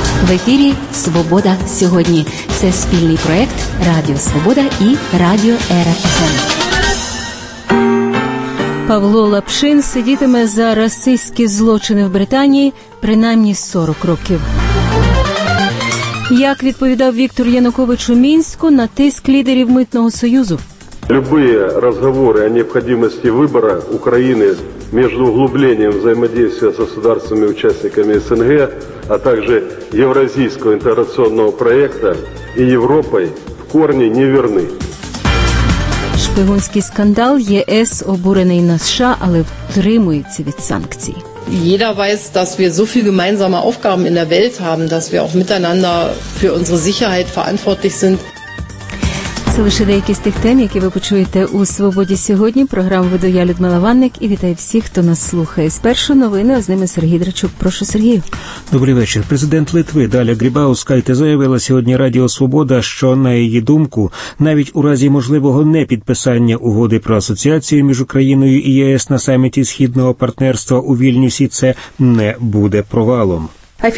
В ефірі «Свобода сьогодні». Це спільний проект Радіо Свобода і Радіо РФМ. Павло Лапшин сидітиме за расистські злочини в Британії принаймні 40 років. Як відповідав Віктор Янукович у Мінську на тиск лідерів Митного Союзу? Любые разговоры о необходимости выбора Украины между углублением взаимодействия с государствами-участниками СНГ, а также евразийского интеграционного проекта и Европой в корне неверны. Шпигунський скандал. ЄС обурений на США, але втримується від санкцій. Jeder weiß, dass wir so viele gemeinsame Aufgaben in der Welt haben, dass wir auch miteinander für unsere Sicherheit verantwortlich sind. Це лише деякі з тих тем, які ви почуєте у «Свободі сьогодні». Програму веду я, Людмила Ванник, і вітаю всіх, хто нас слухає. Спершу новини, а з ними Сергій Драчук. Прошу, Сергію. Добрий вечір. Президент Литви Даля Грибаускайте заявила сьогодні Радіо Свобода, що, на її думку, навіть у разі можливого непідписання угоди про асоціацію між Україною і ЄС на саміті Східного партнерства у Вільнюсі, це не буде провалом.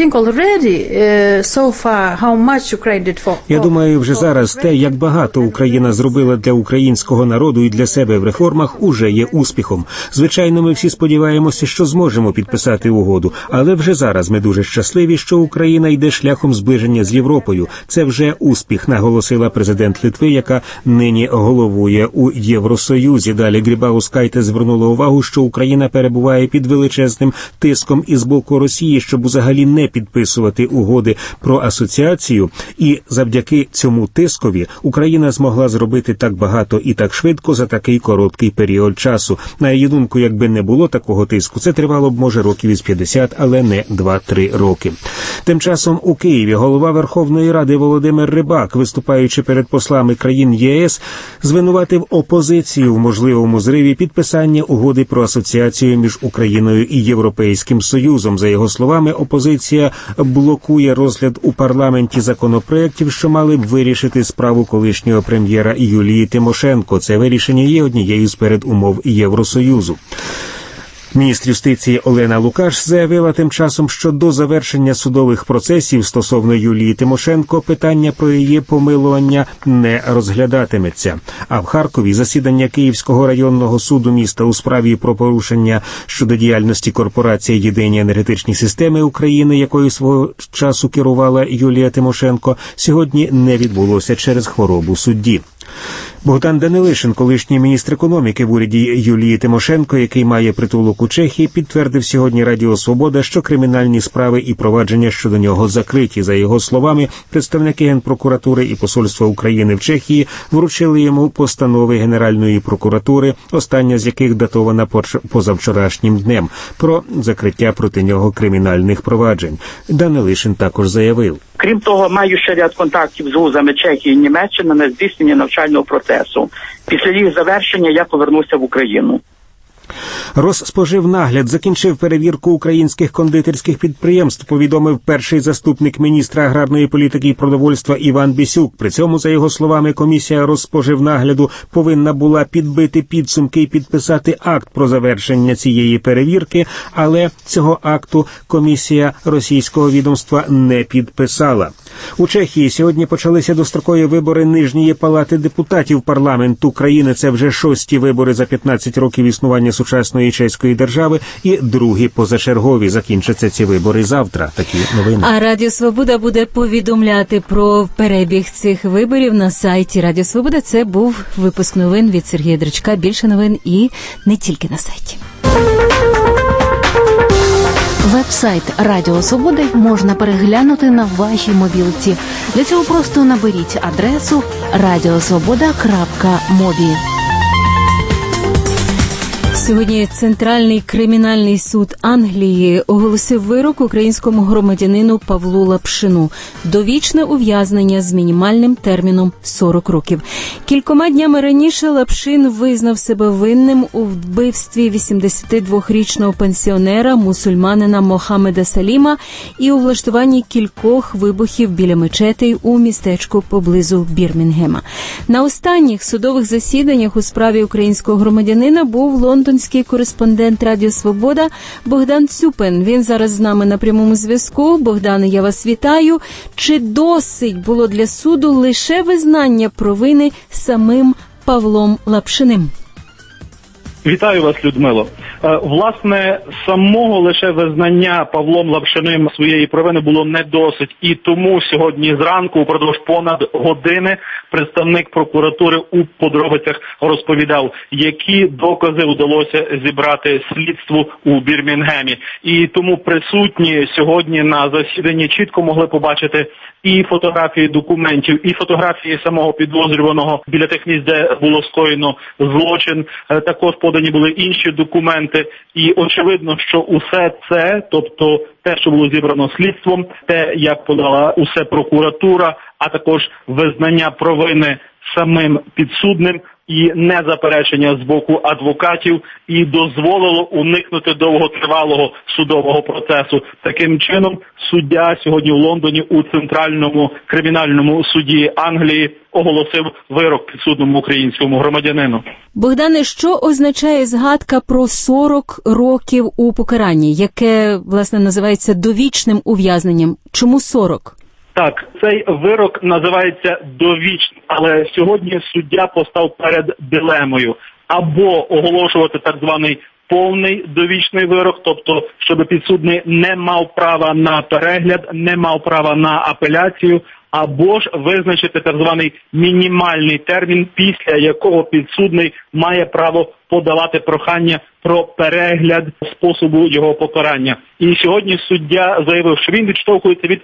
Я думаю, вже зараз те, як багато Україна зробила для українського народу і для себе в реформах, уже є успіхом. Звичайно, ми всі сподіваємося, що зможемо підписати угоду, але вже зараз ми дуже щасливі, що Україна йде шляхом зближення з Європою. Це вже успіх, наголосила президент Литви, яка нині головує у Євросоюзі. Далі Грибаускайте звернула увагу, що Україна перебуває під величезним тиском із боку Росії, щоб взагалі не підписувати угоди про асоціацію, і завдяки цьому тискові Україна змогла зробити так багато і так швидко за такий короткий період часу. На її думку, якби не було такого тиску, це тривало б, може, років із 50, але не 2-3 роки. Тим часом у Києві голова Верховної Ради Володимир Рибак, виступаючи перед послами країн ЄС, звинуватив опозицію в можливому зриві підписання угоди про асоціацію між Україною і Європейським Союзом. За його словами, опозиція блокує розгляд у парламенті законопроєктів, що мали б вирішити справу колишнього прем'єра Юлії Тимошенко. Це вирішення є однією з передумов Євросоюзу. Міністр юстиції Олена Лукаш заявила тим часом, що до завершення судових процесів стосовно Юлії Тимошенко питання про її помилування не розглядатиметься. А в Харкові засідання Київського районного суду міста у справі про порушення щодо діяльності корпорації «Єдині енергетичні системи України», якою свого часу керувала Юлія Тимошенко, сьогодні не відбулося через хворобу судді. Богдан Данилишин, колишній міністр економіки в уряді Юлії Тимошенко, який має притулок у Чехії, підтвердив сьогодні Радіо Свобода, що кримінальні справи і провадження щодо нього закриті. За його словами, представники Генпрокуратури і Посольства України в Чехії вручили йому постанови Генеральної прокуратури, остання з яких датована позавчорашнім днем, про закриття проти нього кримінальних проваджень. Данилишин також заявив: крім того, маю ще ряд контактів з вузами Чехії і Німеччини на здійснення навчального процесу. Після їх завершення я повернуся в Україну. Розспоживнагляд закінчив перевірку українських кондитерських підприємств, повідомив перший заступник міністра аграрної політики і продовольства Іван Бісюк. При цьому, за його словами, комісія Розспоживнагляду повинна була підбити підсумки і підписати акт про завершення цієї перевірки, але цього акту комісія російського відомства не підписала. У Чехії сьогодні почалися дострокові вибори Нижньої палати депутатів парламенту країни. Це вже 6-ті вибори за 15 років існування сучасної чеської держави і другі позачергові. Закінчаться ці вибори завтра. Такі новини. А Радіо Свобода буде повідомляти про перебіг цих виборів на сайті Радіо Свобода. Це був випуск новин від Сергія Драчка. Більше новин і не тільки на сайті. Веб-сайт Радіо Свобода можна переглянути на вашій мобілці. Для цього просто наберіть адресу radiosvoboda.mobi. Сьогодні Центральний кримінальний суд Англії оголосив вирок українському громадянину Павлу Лапшину. Довічне ув'язнення з мінімальним терміном 40 років. Кількома днями раніше Лапшин визнав себе винним у вбивстві 82-річного пенсіонера, мусульманина Мохаммеда Саліма і у влаштуванні кількох вибухів біля мечетей у містечку поблизу Бірмінгема. На останніх судових засіданнях у справі українського громадянина був лондонський кореспондент Радіо Свобода Богдан Цюпин. Він зараз з нами на прямому зв'язку. Богдане, я вас вітаю. Чи досить було для суду лише визнання провини самим Павлом Лапшиним? Вітаю вас, Людмило. Власне, самого лише визнання Павлом Лапшиним своєї провини було не досить. І тому сьогодні зранку, упродовж понад години, представник прокуратури у подробицях розповідав, які докази вдалося зібрати слідству у Бірмінгемі. І тому присутні сьогодні на засіданні чітко могли побачити і фотографії документів, і фотографії самого підозрюваного біля тих місць, де було скоєно злочин. Також подані були інші документи. І очевидно, що усе це, тобто те, що було зібрано слідством, те, як подала усе прокуратура, а також визнання провини самим підсудним і незаперечення з боку адвокатів, і дозволило уникнути довготривалого судового процесу. Таким чином, суддя сьогодні в Лондоні у Центральному кримінальному суді Англії оголосив вирок підсудному українському громадянину. Богдане, що означає згадка про 40 років у покаранні, яке, власне, називається довічним ув'язненням? Чому 40? Так, цей вирок називається довічним, але сьогодні суддя постав перед дилемою. Або оголошувати так званий повний довічний вирок, тобто, щоб підсудний не мав права на перегляд, не мав права на апеляцію, або ж визначити так званий мінімальний термін, після якого підсудний має право подавати прохання про перегляд способу його покарання. І сьогодні суддя заявив, що він відштовхується від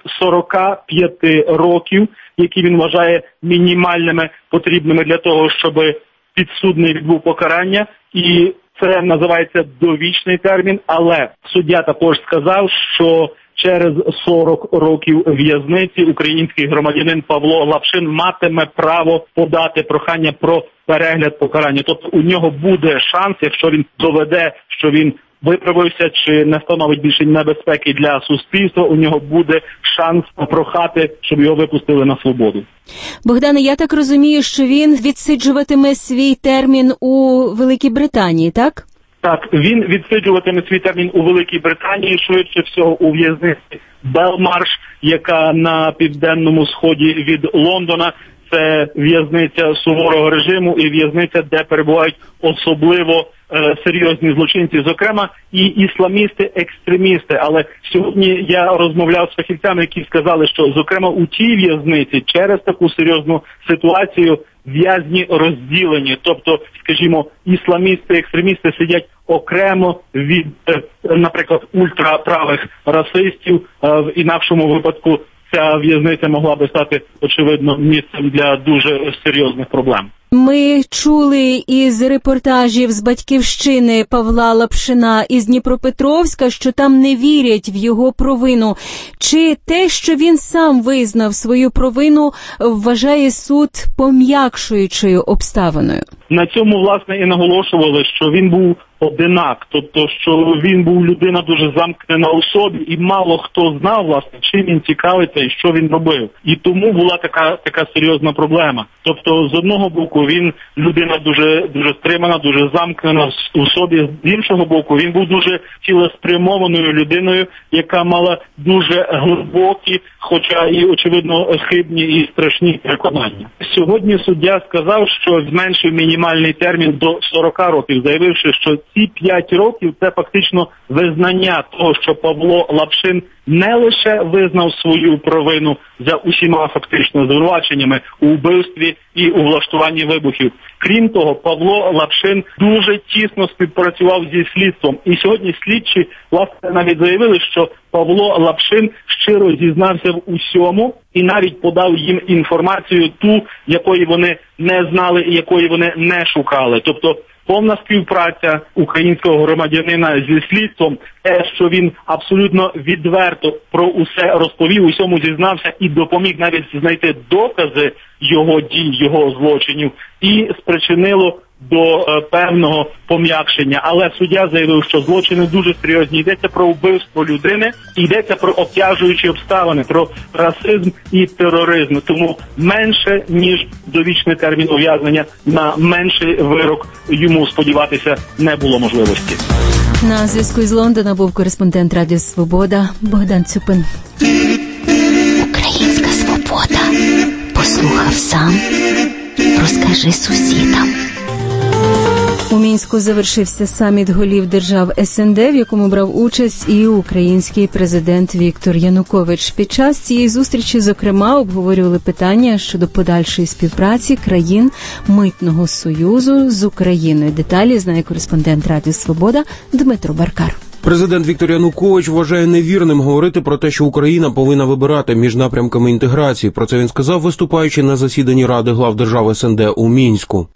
45 років, які він вважає мінімальними, потрібними для того, щоб підсудний відбув покарання, і це називається довічний термін, але суддя також сказав, що через 40 років в'язниці український громадянин Павло Лапшин матиме право подати прохання про перегляд покарання. Тобто у нього буде шанс, якщо він доведе, що він виправився чи не становить більше небезпеки для суспільства, у нього буде шанс попрохати, щоб його випустили на свободу. Богдане, я так розумію, що він відсиджуватиме свій термін у Великій Британії, так? Так, він відсиджуватиме свій термін у Великій Британії, швидше всього у в'язниці Белмарш, яка на південному сході від Лондона. Це в'язниця суворого режиму і в'язниця, де перебувають особливо серйозні злочинці, зокрема і ісламісти-екстремісти. Але сьогодні я розмовляв з фахівцями, які сказали, що, зокрема, у тій в'язниці через таку серйозну ситуацію в'язні розділені. Тобто, скажімо, ісламісти-екстремісти сидять окремо від, наприклад, ультраправих расистів. В інакшому випадку ця в'язниця могла би стати, очевидно, місцем для дуже серйозних проблем. Ми чули із репортажів з Батьківщини Павла Лапшина із Дніпропетровська, що там не вірять в його провину. Чи те, що він сам визнав свою провину, вважає суд пом'якшуючою обставиною? На цьому, власне, і наголошували, що він був одинак, тобто, що він був людина дуже замкнена у собі, і мало хто знав, власне, чим він цікавиться і що він робив. І тому була така серйозна проблема. Тобто, з одного боку, він людина дуже стримана, дуже замкнена у собі. З іншого боку, він був дуже цілеспрямованою людиною, яка мала дуже глибокі, хоча і, очевидно, хибні і страшні переконання. Сьогодні суддя сказав, що зменшив мінімальний термін до 40 років, заявивши, що ці 5 років – це фактично визнання того, що Павло Лапшин не лише визнав свою провину за усіма фактично звинуваченнями у вбивстві і у влаштуванні вибухів. Крім того, Павло Лапшин дуже тісно співпрацював зі слідством. І сьогодні слідчі, власне, навіть заявили, що Павло Лапшин щиро зізнався в усьому і навіть подав їм інформацію ту, якої вони не знали і якої вони не шукали. Тобто повна співпраця українського громадянина зі слідством, те, що він абсолютно відверто про усе розповів, усьому зізнався і допоміг навіть знайти докази його дій, його злочинів, і спричинило до певного пом'якшення, але суддя заявив, що злочини дуже серйозні. Йдеться про вбивство людини, йдеться про обтяжуючі обставини, про расизм і тероризм. Тому менше, ніж довічний термін ув'язнення, на менший вирок йому сподіватися не було можливості. На зв'язку із Лондона був кореспондент Радіо Свобода Богдан Цюпин. Українська свобода. Послухав сам. Розкажи сусідам. У Мінську завершився саміт голів держав СНД, в якому брав участь і український президент Віктор Янукович. Під час цієї зустрічі, зокрема, обговорювали питання щодо подальшої співпраці країн Митного союзу з Україною. Деталі знає кореспондент Радіо Свобода Дмитро Баркар. Президент Віктор Янукович вважає невірним говорити про те, що Україна повинна вибирати між напрямками інтеграції. Про це він сказав, виступаючи на засіданні Ради глав держав СНД у Мінську.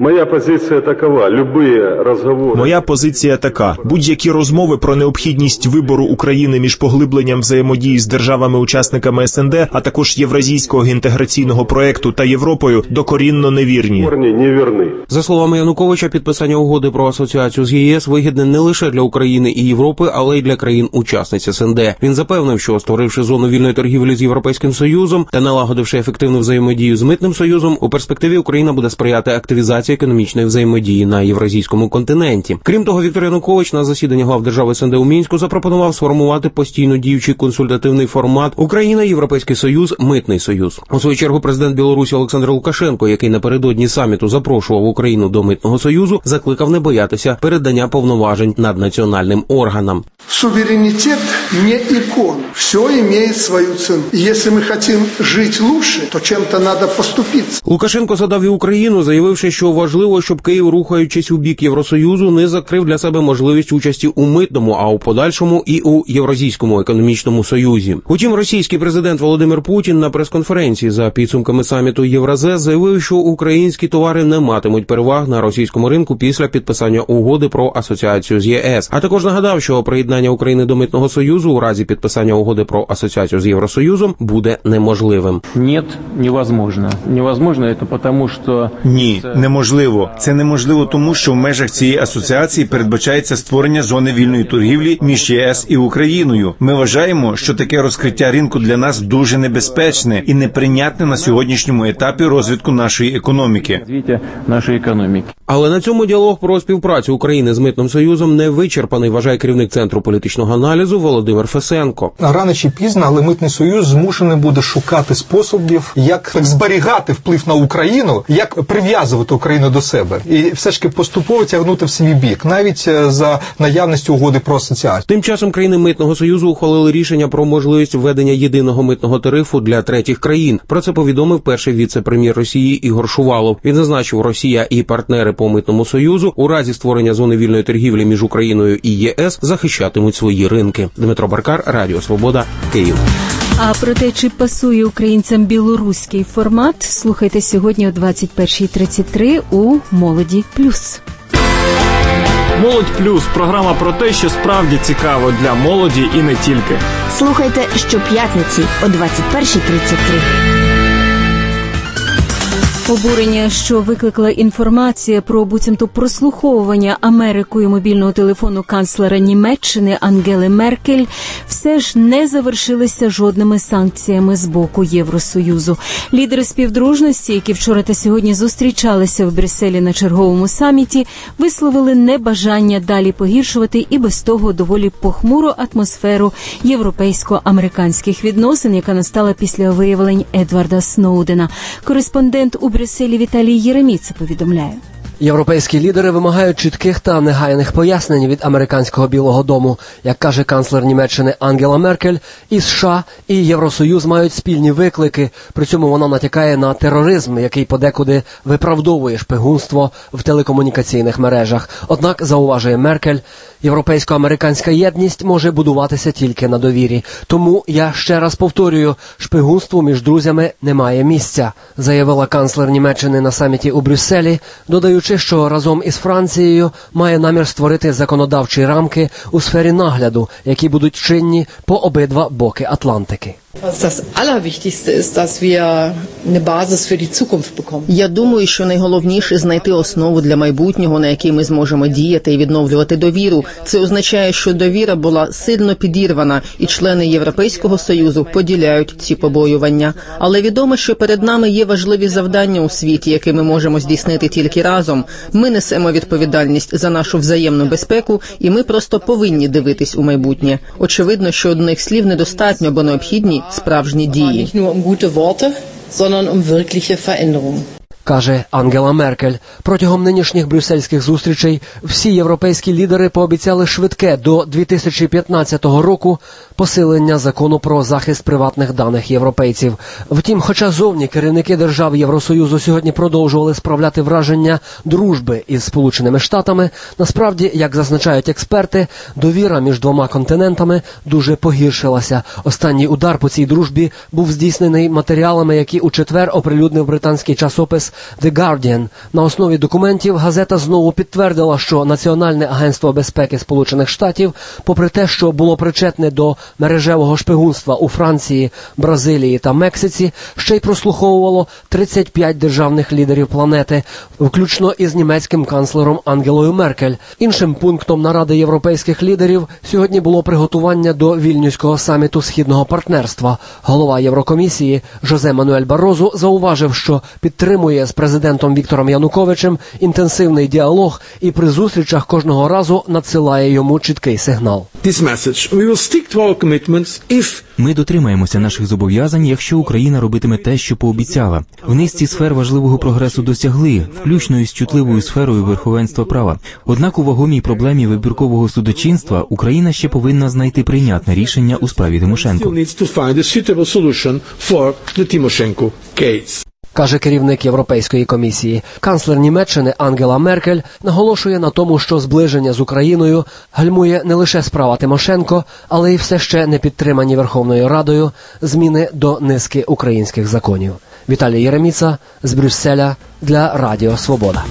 Моя позиція така. Будь-які розмови про необхідність вибору України між поглибленням взаємодії з державами-учасниками СНД, а також євразійського інтеграційного проекту та Європою, докорінно невірні. За словами Януковича, підписання угоди про асоціацію з ЄС вигідне не лише для України і Європи, але й для країн-учасниць СНД. Він запевнив, що створивши зону вільної торгівлі з Європейським Союзом та налагодивши ефективну взаємодію з Митним Союзом, у перспективі Україна буде сприяти активізації економічної взаємодії на євразійському континенті. Крім того, Віктор Янукович на засіданні глав держав СНД у Мінську запропонував сформувати постійно діючий консультативний формат Україна, Європейський Союз, Митний Союз. У свою чергу президент Білорусі Олександр Лукашенко, який напередодні саміту запрошував Україну до Митного Союзу, закликав не боятися передання повноважень наднаціональним органам. Суверенитет не икон. Все имеет свою цену. Если мы хотим жить лучше, то чем-то надо поступиться. Лукашенко задав і Україну, заявивши, що важливо, щоб Київ, рухаючись у бік Євросоюзу, не закрив для себе можливість участі у Митному, а у подальшому і у Євразійському економічному союзі. Утім, російський президент Володимир Путін на прес-конференції за підсумками саміту Євразес заявив, що українські товари не матимуть переваг на російському ринку після підписання угоди про асоціацію з ЄС. А також нагадав, що приєднання України до Митного Союзу у разі підписання угоди про асоціацію з Євросоюзом буде неможливим. Ні, невозможно. Невозможно це тому, що... Ні, неможливо. Це неможливо тому, що в межах цієї асоціації передбачається створення зони вільної торгівлі між єС і Україною. Ми вважаємо, що таке розкриття ринку для нас дуже небезпечне і неприйнятне на сьогоднішньому етапі розвитку нашої економіки. Але на цьому діалог про співпрацю України з Митним Союзом не вичерпаний, вважає керівник Центру політичного аналізу Володимир Фесенко. Рано чи пізно, але Митний Союз змушений буде шукати способів, як зберігати вплив на Україну, як прив'язувати Україну до себе. І все ж таки поступово тягнути в свій бік, навіть за наявністю угоди про асоціацію. Тим часом країни Митного Союзу ухвалили рішення про можливість введення єдиного митного тарифу для третіх країн. Про це повідомив перший віце-прем'єр Росії Ігор Шувалов. Він зазначив, Росія і партнери по Митному Союзу у разі створення зони вільної торгівлі між Україною і ЄС захищатимуть свої ринки. Дмитро Баркар, Радіо Свобода, Київ. А про те, чи пасує українцям білоруський формат, слухайте сьогодні о 21:33 у «Молоді плюс». «Молодь плюс» – програма про те, що справді цікаво для молоді і не тільки. Слухайте щоп'ятниці о 21:33. Обурення, що викликала інформація про буцімто прослуховування Америкою мобільного телефону канцлера Німеччини Ангели Меркель, все ж не завершилися жодними санкціями з боку Євросоюзу. Лідери співдружності, які вчора та сьогодні зустрічалися в Брюсселі на черговому саміті, висловили небажання далі погіршувати і без того доволі похмуру атмосферу європейсько-американських відносин, яка настала після виявлень Едварда Сноудена. Кореспондент у Брюсселі Віталій Єреміць повідомляє. Європейські лідери вимагають чітких та негайних пояснень від американського Білого дому. Як каже канцлер Німеччини Ангела Меркель, і США, і Євросоюз мають спільні виклики. При цьому вона натякає на тероризм, який подекуди виправдовує шпигунство в телекомунікаційних мережах. Однак, зауважує Меркель, європейсько-американська єдність може будуватися тільки на довірі. Тому, я ще раз повторюю, шпигунству між друзями немає місця, заявила канцлер Німеччини на саміті у Брюсселі, додаючи, що разом із Францією має намір створити законодавчі рамки у сфері нагляду, які будуть чинні по обидва боки Атлантики. Я думаю, що найголовніше знайти основу для майбутнього, на якій ми зможемо діяти і відновлювати довіру. Це означає, що довіра була сильно підірвана, і члени Європейського Союзу поділяють ці побоювання. Але відомо, що перед нами є важливі завдання у світі, які ми можемо здійснити тільки разом. Ми несемо відповідальність за нашу взаємну безпеку, і ми просто повинні дивитись у майбутнє. Очевидно, що одних слів недостатньо, бо необхідні справжні дії. Каже Ангела Меркель. Протягом нинішніх брюссельських зустрічей всі європейські лідери пообіцяли швидке до 2015 року посилення закону про захист приватних даних європейців. Втім, хоча зовні керівники держав Євросоюзу сьогодні продовжували справляти враження дружби із Сполученими Штатами, насправді, як зазначають експерти, довіра між двома континентами дуже погіршилася. Останній удар по цій дружбі був здійснений матеріалами, які у четвер оприлюднив британський часопис The Guardian. На основі документів газета знову підтвердила, що Національне агентство безпеки Сполучених Штатів, попри те, що було причетне до мережевого шпигунства у Франції, Бразилії та Мексиці, ще й прослуховувало 35 державних лідерів планети, включно із німецьким канцлером Ангелою Меркель. Іншим пунктом наради європейських лідерів сьогодні було приготування до Вільнюського саміту Східного партнерства. Голова Єврокомісії Жозе Мануель Барозу зауважив, що підтримує з президентом Віктором Януковичем інтенсивний діалог і при зустрічах кожного разу надсилає йому чіткий сигнал. Ми дотримаємося наших зобов'язань, якщо Україна робитиме те, що пообіцяла. В низці сфер важливого прогресу досягли, включно із чутливою сферою верховенства права. Однак у вагомій проблемі вибіркового судочинства Україна ще повинна знайти прийнятне рішення у справі Тимошенко. Каже керівник Європейської комісії. Канцлер Німеччини Ангела Меркель наголошує на тому, що зближення з Україною гальмує не лише справа Тимошенко, але й все ще не підтримані Верховною Радою зміни до низки українських законів. Віталій Єреміца з Брюсселя для Радіо Свобода.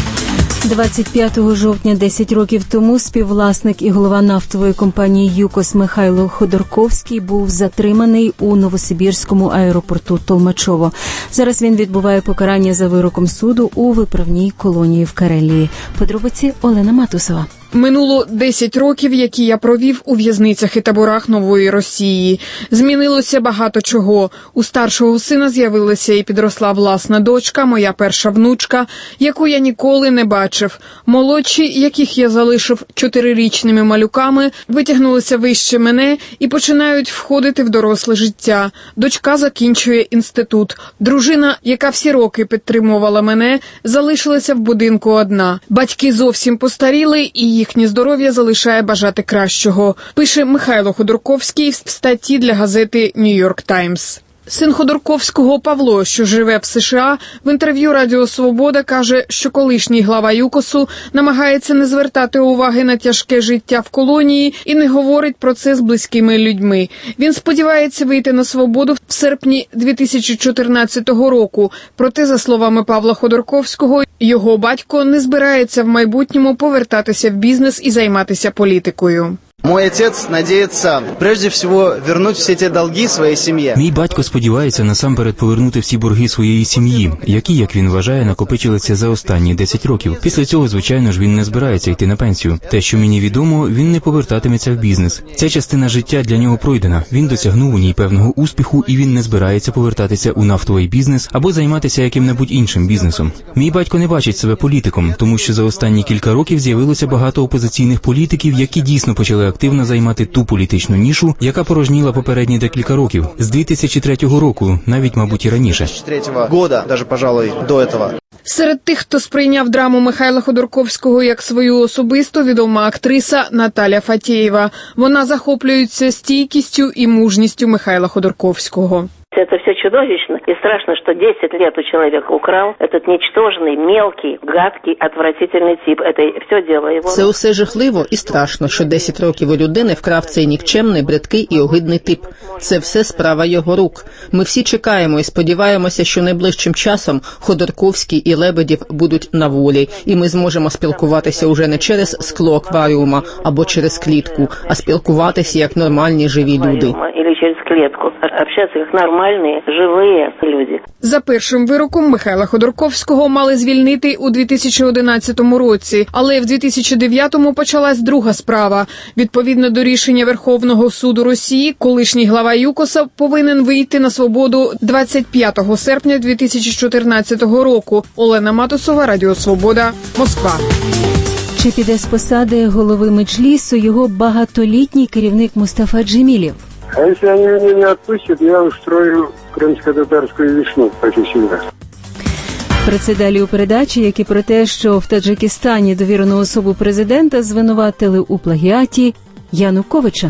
25 жовтня 10 років тому співвласник і голова нафтової компанії «ЮКОС» Михайло Ходорковський був затриманий у Новосибірському аеропорту Толмачово. Зараз він відбуває покарання за вироком суду у виправній колонії в Карелії. Подробиці Олена Матусова. Минуло 10 років, які я провів у в'язницях і таборах Нової Росії. Змінилося багато чого. У старшого сина з'явилася і підросла власна дочка, моя перша внучка, яку я ніколи не бачив. Молодші, яких я залишив 4-річними малюками, витягнулися вище мене і починають входити в доросле життя. Дочка закінчує інститут. Дружина, яка всі роки підтримувала мене, залишилася в будинку одна. Батьки зовсім постаріли, і їхнє здоров'я залишає бажати кращого, пише Михайло Ходорковський в статті для газети «Нью-Йорк Таймс». Син Ходорковського Павло, що живе в США, в інтерв'ю Радіо Свобода каже, що колишній глава ЮКОСу намагається не звертати уваги на тяжке життя в колонії і не говорить про це з близькими людьми. Він сподівається вийти на свободу в серпні 2014 року. Проте, за словами Павла Ходорковського, його батько не збирається в майбутньому повертатися в бізнес і займатися політикою. Мой отец надеется, прежде всего, вернуть все те долги своей семье. Мій батько сподівається насамперед повернути всі борги своєї сім'ї, які, як він вважає, накопичилися за останні 10 років. Після цього, звичайно ж, він не збирається йти на пенсію. Те, що мені відомо, він не повертатиметься в бізнес. Ця частина життя для нього пройдена. Він досягнув у ній певного успіху, і він не збирається повертатися у нафтовий бізнес або займатися яким-небудь іншим бізнесом. Мій батько не бачить себе політиком, тому що за останні кілька років з'явилося багато опозиційних політиків, які дійсно почали активно займати ту політичну нішу, яка порожніла попередні декілька років, з 2003 року, навіть, мабуть, і раніше. Серед тих, хто сприйняв драму Михайла Ходорковського як свою особисту, відома актриса Наталя Фатєєва. Вона захоплюється стійкістю і мужністю Михайла Ходорковського. Это все чудовищно и страшно, что 10 лет у человека украл этот ничтожный, мелкий, гадкий, отвратительный тип. Это все дело его. Це усе жахливо і страшно, що 10 років у людини вкрав цей нікчемний, бридкий і огидний тип. Це все справа його рук. Ми всі чекаємо і сподіваємося, що найближчим часом Ходорковський і Лебедєв будуть на волі, і ми зможемо спілкуватися уже не через скло акваріума або через клітку, а спілкуватися як нормальні живі люди. Через клетку, общаться як нормальні, живі люди. За першим вироком Михайла Ходорковського мали звільнити у 2011 році, але в 2009-му почалась друга справа. Відповідно до рішення Верховного суду Росії, колишній глава ЮКОСа повинен вийти на свободу 25 серпня 2014 року. Олена Матусова, Радіо Свобода, Москва. Чи піде з посади голови Меджлісу його багатолітній керівник Мустафа Джемілєв? А если они меня не отпустят, я устрою крымско-татарскую весну профессионально. Про це далі у передачі, як і про те, що в Таджикистані довірену особу президента звинуватили у плагіаті Януковича.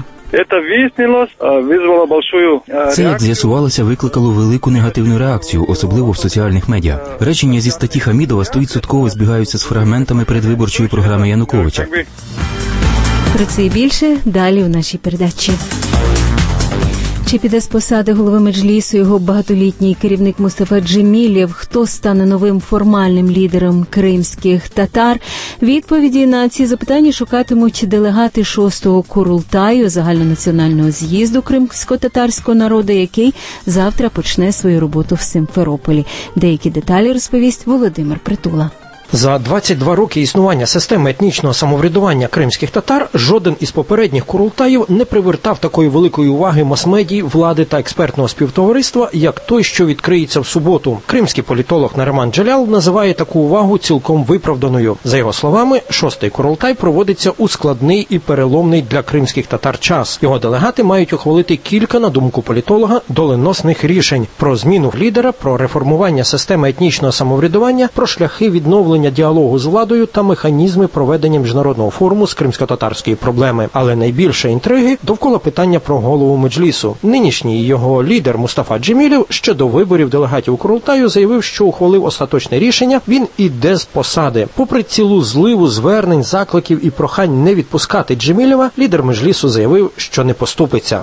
Це, як з'ясувалося, викликало велику негативну реакцію, особливо в соціальних медіа. Речення зі статті Хамідова 100% збігаються з фрагментами передвиборчої програми Януковича. Про це і більше далі у нашій передачі. Чи піде з посади голови Меджлісу його багатолітній керівник Мустафа Джемілєв? Хто стане новим формальним лідером кримських татар? Відповіді на ці запитання шукатимуть делегати 6-го Курултаю загальнонаціонального з'їзду кримсько-татарського народу, який завтра почне свою роботу в Симферополі. Деякі деталі розповість Володимир Притула. За 22 роки існування системи етнічного самоврядування кримських татар жоден із попередніх Курултаїв не привертав такої великої уваги мас-медій, влади та експертного співтовариства, як той, що відкриється в суботу. Кримський політолог Нариман Джалял називає таку увагу цілком виправданою. За його словами, 6-й Курултай проводиться у складний і переломний для кримських татар час. Його делегати мають ухвалити кілька, на думку політолога, доленосних рішень про зміну лідера, про реформування системи етнічного самоврядування, про шляхи відновлення діалогу з владою та механізми проведення міжнародного форуму з кримсько-татарської проблеми. Але найбільше інтриги довкола питання про голову Меджлісу. Нинішній його лідер Мустафа Джемілєв ще до виборів делегатів у Курултаю заявив, що ухвалив остаточне рішення, він іде з посади. Попри цілу зливу звернень, закликів і прохань не відпускати Джемілєва, лідер Меджлісу заявив, що не поступиться.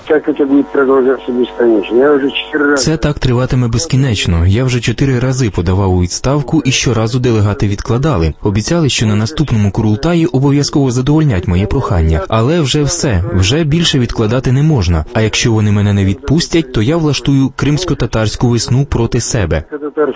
Це так триватиме безкінечно. Я вже 4 рази подавав у відставку і щоразу делегати відкладали. Обіцяли, що на наступному Курултаї обов'язково задовольнять моє прохання. Але вже все. Вже більше відкладати не можна. А якщо вони мене не відпустять, то я влаштую кримсько-татарську весну проти себе.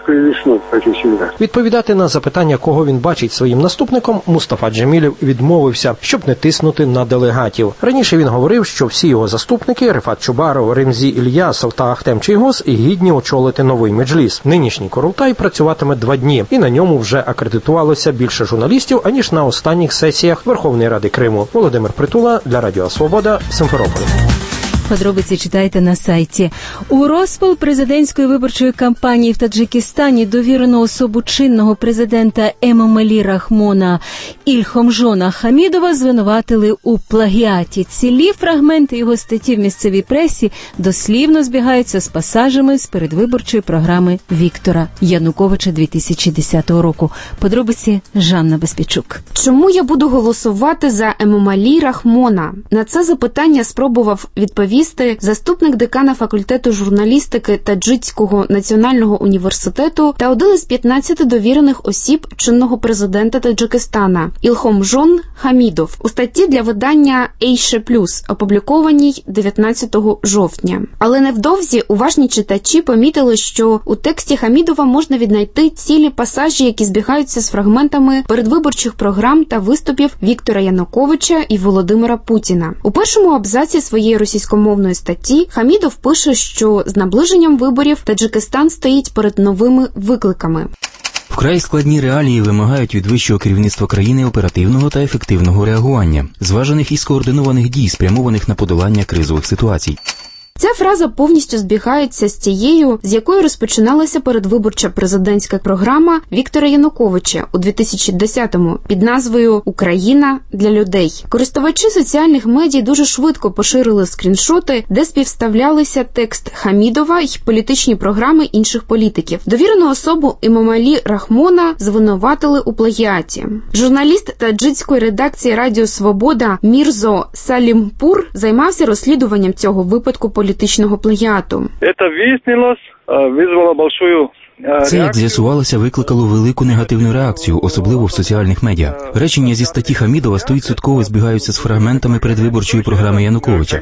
Відповідати на запитання, кого він бачить своїм наступником, Мустафа Джемілєв відмовився, щоб не тиснути на делегатів. Раніше він говорив, що всі його заступники – Рифат Чубаров, Ремзі Ільясов та Ахтем Чийгоз – гідні очолити новий Меджліс. Нинішній Курултай працюватиме 2 дні, і на ньому вже акредитувалося більше журналістів, аніж на останніх сесіях Верховної Ради Криму. Володимир Притула для Радіо Свобода, Симферополь. Подробиці читайте на сайті. У розпал президентської виборчої кампанії в Таджикистані довірену особу чинного президента Емомалі Рахмона Ільхомжона Хамідова звинуватили у плагіаті. Цілі фрагменти його статті в місцевій пресі дослівно збігаються з пасажами з передвиборчої програми Віктора Януковича 2010 року. Подробиці Жанна Безпічук. Чому я буду голосувати за Емомалі Рахмона? На це запитання спробував відповісти заступник декана факультету журналістики Таджицького національного університету та один із 15 довірених осіб чинного президента Таджикистана Ільхомжон Хамідов у статті для видання Ейше Плюс, опублікованій 19 жовтня. Але невдовзі уважні читачі помітили, що у тексті Хамідова можна віднайти цілі пасажі, які збігаються з фрагментами передвиборчих програм та виступів Віктора Януковича і Володимира Путіна. У першому абзаці своєї російськомовної статті Хамідов пише, що з наближенням виборів Таджикистан стоїть перед новими викликами. Вкрай складні реалії вимагають від вищого керівництва країни оперативного та ефективного реагування, зважених і скоординованих дій, спрямованих на подолання кризових ситуацій. Ця фраза повністю збігається з тією, з якою розпочиналася передвиборча президентська програма Віктора Януковича у 2010-му під назвою «Україна для людей». Користувачі соціальних медіа дуже швидко поширили скріншоти, де співставлялися текст Хамідова й політичні програми інших політиків. Довірену особу Емомалі Рахмона звинуватили у плагіаті. Журналіст таджикської редакції Радіо Свобода Мірзо Салімпур займався розслідуванням цього випадку політичного плагіату. Це, як з'ясувалося, викликало велику негативну реакцію, особливо в соціальних медіа. Речення зі статті Хамідова 100% збігаються з фрагментами передвиборчої програми Януковича.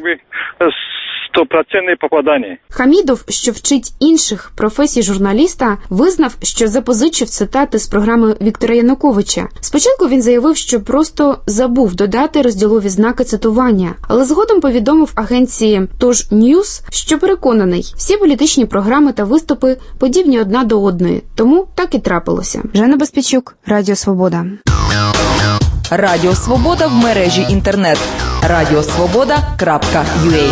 Хамідов, що вчить інших професій журналіста, визнав, що запозичив цитати з програми Віктора Януковича. Спочатку він заявив, що просто забув додати розділові знаки цитування, але згодом повідомив агенції «Тож Ньюс», що переконаний, всі політичні програми та виступи подібні одна до одної, тому так і трапилося. Жанна Безпечук, Радіо Свобода. Радіо Свобода в мережі інтернет. radiosvoboda.ua.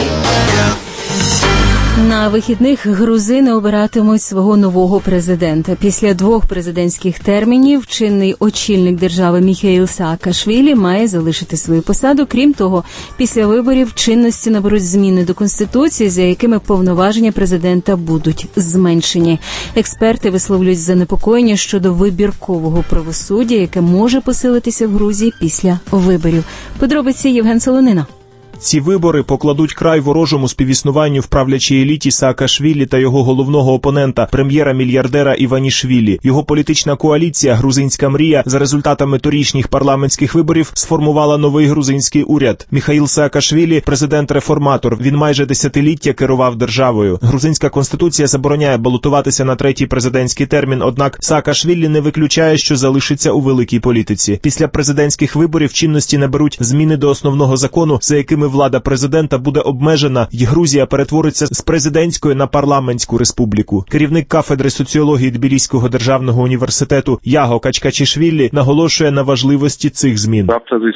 На вихідних грузини обиратимуть свого нового президента. Після 2 президентських термінів чинний очільник держави Міхеїл Саакашвілі має залишити свою посаду. Крім того, після виборів чинності наберуть зміни до Конституції, за якими повноваження президента будуть зменшені. Експерти висловлюють занепокоєння щодо вибіркового правосуддя, яке може посилитися в Грузії після виборів. Подробиці Євген Солонина. Ці вибори покладуть край ворожому співіснуванню в правлячій еліті Саакашвілі та його головного опонента, прем'єра-мільярдера Іванішвілі. Його політична коаліція «Грузинська мрія» за результатами торішніх парламентських виборів сформувала новий грузинський уряд. Міхаїл Саакашвілі – президент-реформатор. Він майже десятиліття керував державою. Грузинська конституція забороняє балотуватися на 3-й президентський термін, однак Саакашвілі не виключає, що залишиться у великій політиці. Після президентських виборів чинності наберуть зміни до основного закону, за якими влада президента буде обмежена, і Грузія перетвориться з президентської на парламентську республіку. Керівник кафедри соціології Тбіліського державного університету Яго Качкачішвілі наголошує на важливості цих змін.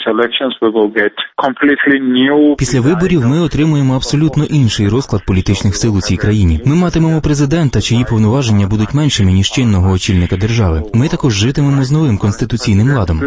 Після виборів ми отримуємо абсолютно інший розклад політичних сил у цій країні. Ми матимемо президента, чиї повноваження будуть меншими, ніж чинного очільника держави. Ми також житимемо з новим конституційним ладом.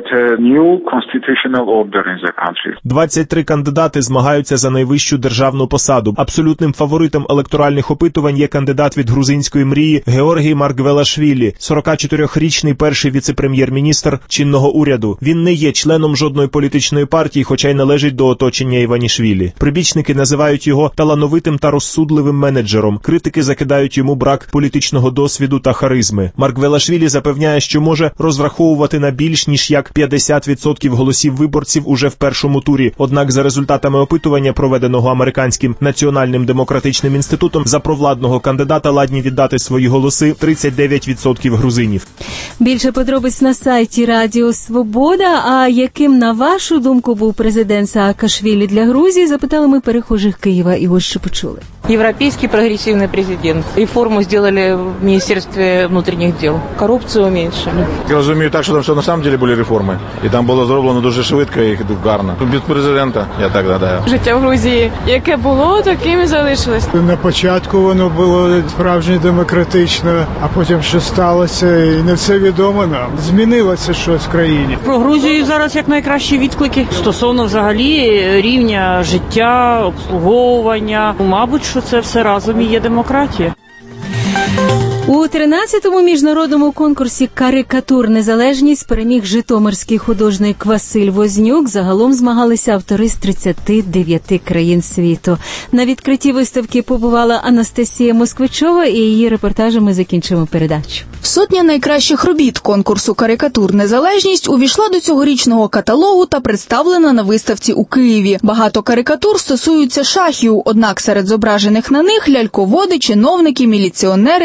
23 кандидати змагаються за найвищу державну посаду. Абсолютним фаворитом електоральних опитувань є кандидат від грузинської мрії Георгій Маргвелашвілі, 44-річний перший віце-прем'єр-міністр чинного уряду. Він не є членом жодної політичної партії, хоча й належить до оточення Іванішвілі. Прибічники називають його талановитим та розсудливим менеджером. Критики закидають йому брак політичного досвіду та харизми. Маргвелашвілі запевняє, що може розраховувати на більш ніж як 50% голосів виборців уже в першому турі. Однак за результатами опитування, проведеного американським національним демократичним інститутом, за провладного кандидата ладні віддати свої голоси 39% грузинів. Більше подробиць на сайті Радіо Свобода. А яким, на вашу думку, був президент Саакашвілі для Грузії, запитали ми перехожих Києва, і ось що почули. Европейский прогрессивный президент. Реформу сделали в Министерстве внутренних дел. Коррупцию уменьшили. Я розумію так, що там що на самом деле були реформи. І там було зроблено дуже швидко і гарно. Без президента, я так гадаю. Життя в Грузії, яке було, таким і залишилось. На початку воно було справжньо демократично, а потім що сталося, і не все відомо нам. Змінилося щось в країні. Про Грузію зараз як найкращі відклики стосовно взагалі рівня життя, обслуговування. Мабуть, що це все разом і є демократія. У 13-му міжнародному конкурсі «Карикатур. Незалежність» переміг житомирський художник Василь Вознюк. Загалом змагалися автори з 39 країн світу. На відкритті виставки побувала Анастасія Москвичова, і її репортажами закінчимо передачу. Сотня найкращих робіт конкурсу «Карикатур. Незалежність» увійшла до цьогорічного каталогу та представлена на виставці у Києві. Багато карикатур стосуються шахів, однак серед зображених на них ляльководи, чиновники, міліціонери, царі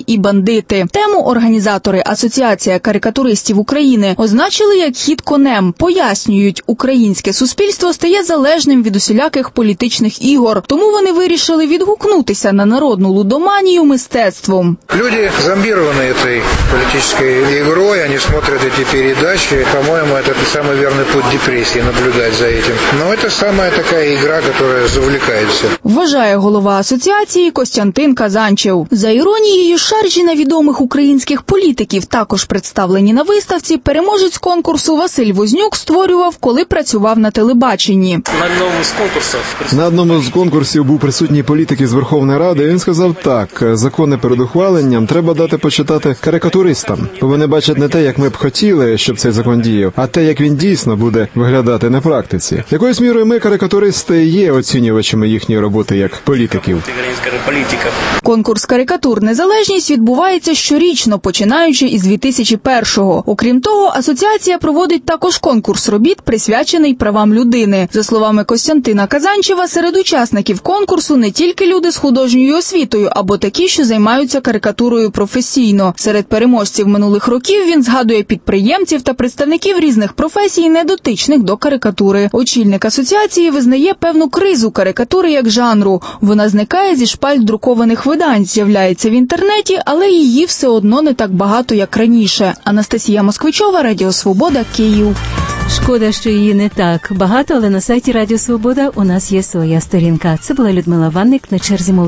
злодії і бандити. Тему організатори Асоціація карикатуристів України означили як хід конем. Пояснюють, українське суспільство стає залежним від усіляких політичних ігор, тому вони вирішили відгукнутися на народну лудоманію мистецтвом. Люди зомбированы этой политической игрой, они смотрят эти передачи. По-моему, это самый верный путь депрессии, наблюдать за этим. Но это самая такая игра, которая завлекает всех. Вважає голова асоціації Костянтин Казанчев. За іронією, шаржі на відомих українських політиків, також представлені на виставці, переможець конкурсу Василь Вознюк створював, коли працював на телебаченні. На одному з конкурсів був присутній політик із Верховної Ради, і він сказав так: закони перед ухваленням треба дати почитати карикатуристам. Вони бачать не те, як ми б хотіли, щоб цей закон діяв, а те, як він дійсно буде виглядати на практиці. Якоюсь мірою ми, карикатуристи, є оцінювачами їхньої роботи як політиків. Конкурс «Карикатур. Незалежність» відбувається щорічно, починаючи із 2001-го. Окрім того, асоціація проводить також конкурс робіт, присвячений правам людини. За словами Костянтина Казанчева, серед учасників конкурсу не тільки люди з художньою освітою, або такі, що займаються карикатурою професійно. Серед переможців минулих років він згадує підприємців та представників різних професій, недотичних до карикатури. Очільник асоціації визнає певну кризу карикатури як жанру. Вона зникає зі шпальт друкованих видань, з'являється в інтернеті, але її все одно не так багато, як раніше. Анастасія Москвичова, Радіо Свобода, Київ. Шкода, що її не так багато, але на сайті Радіо Свобода у нас є своя сторінка. Це була Людмила Ванник, на черзі